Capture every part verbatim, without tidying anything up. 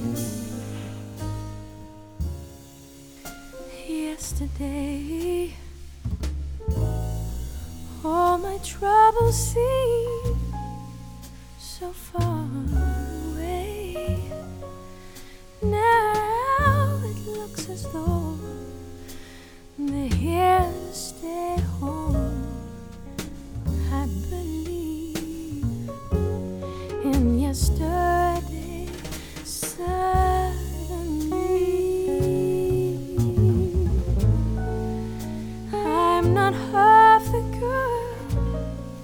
Yesterday, all my troubles seem so far away. Now it looks as though they're here to stay home. I believe in yesterday. Suddenly, I'm not half the girl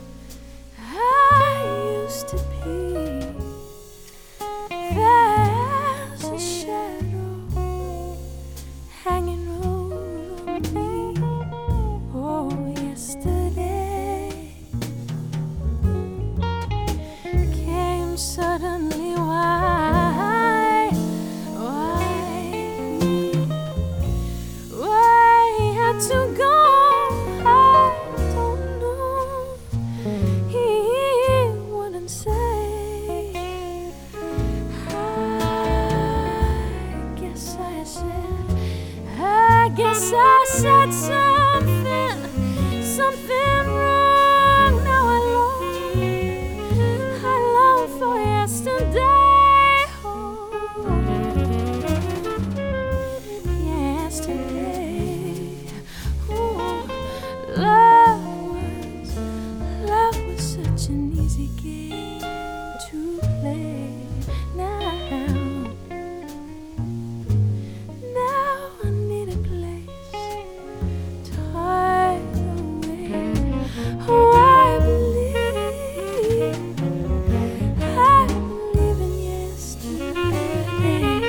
I used to be. There's a shadow hanging over me. Oh, yesterday came suddenly. Why, why, why he had to go? I don't know. He wouldn't say. I guess I said, I guess I said something, something wrong. Now I long, I long for yesterday. Oh, yesterday. Oh, love was, love was such an easy game to play. Now, now I need a place to hide away. Oh, I believe, I believe in yesterday.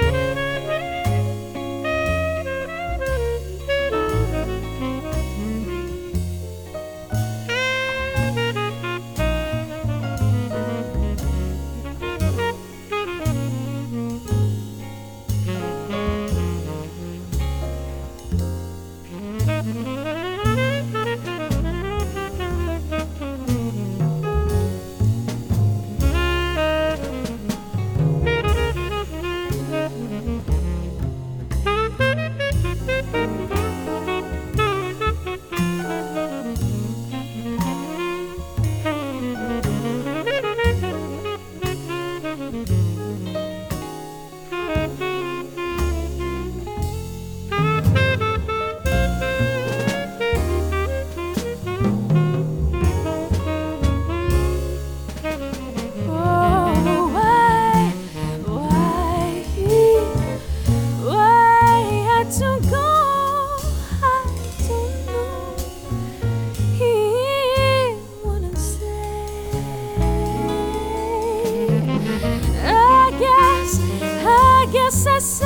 I said,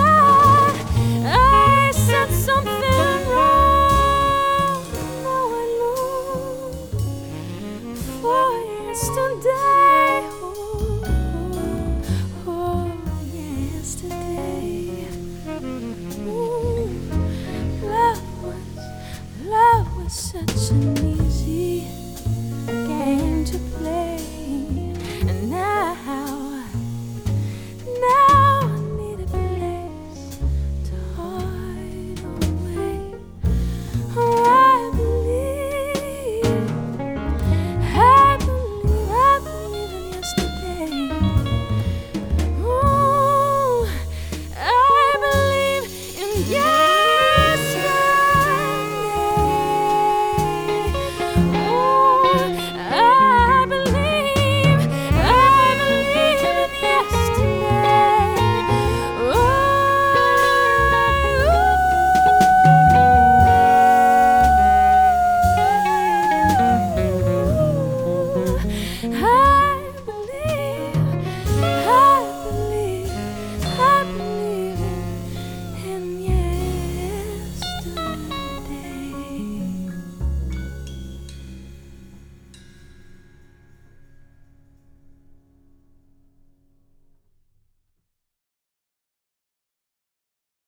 I said something wrong. Now I long for yesterday. Oh, oh, oh, yesterday. Ooh, love was, love was such an